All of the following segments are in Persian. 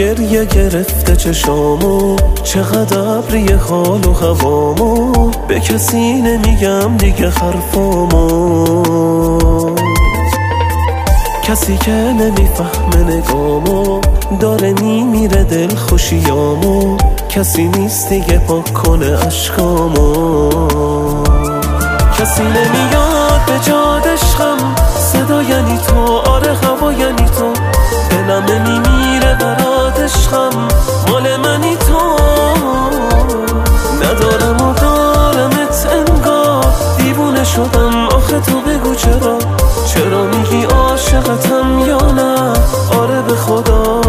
گریه گرفته چشامو، چقدر ابری حال و هوامو، به کسی نمیگم دیگه حرفامو. کسی که نمیفهمه نگامو، داره میمیره دل خوشیامو، کسی نیست دیگه پاک کنه عشقامو. کسی نمیاد به جاد عشقم، صدا یعنی تو، آره هوا یعنی تو، دلم نمیمیره برات عشقم، مال منی تو. ندارم و دارمت انگار، دیوونه شدم آخه تو بگو چرا، چرا میگی عاشقتم یا نه، آره به خدا.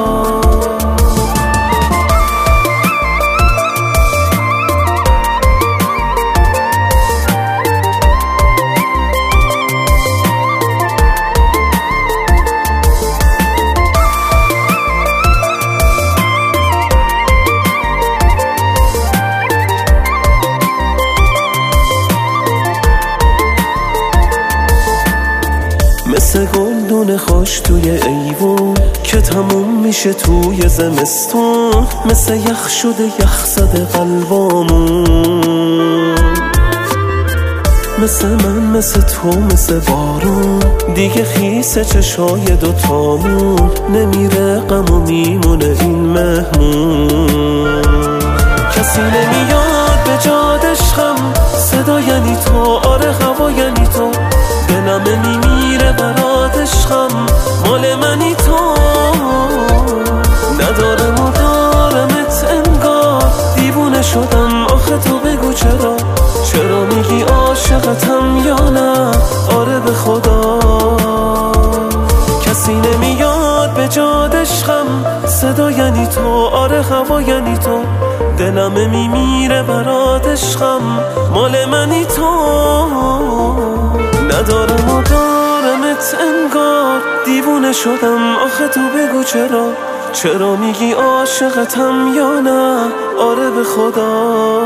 مثل گلدون خوش توی ایوون که تموم میشه توی زمستون، مثل یخ شده یخ زده قلبامون. مثل من مثل تو مثل بارون، دیگه خیس چشای دوتامون، نمیره غم و میمونه این مهمون. کسی نمیاد به جاد عشقم، صدا یعنی تو، آره هوا یعنی تو، دلم نمیمیره برات عشقم، مال منی تو. ندارم و دارمت انگار، دیوونه شدم آخه تو بگو چرا، چرا میگی عاشقتم یا نه، آره به خدا. کسی نمیاد به جاد عشقم، صدا یعنی تو، آره هوا یعنی تو، دلم میمیره برات عشقم، مال منی تو. ندارم و دارمت انگار، دیوونه شدم آخه تو بگو چرا، چرا میگی عاشقتم یا نه، آره به خدا.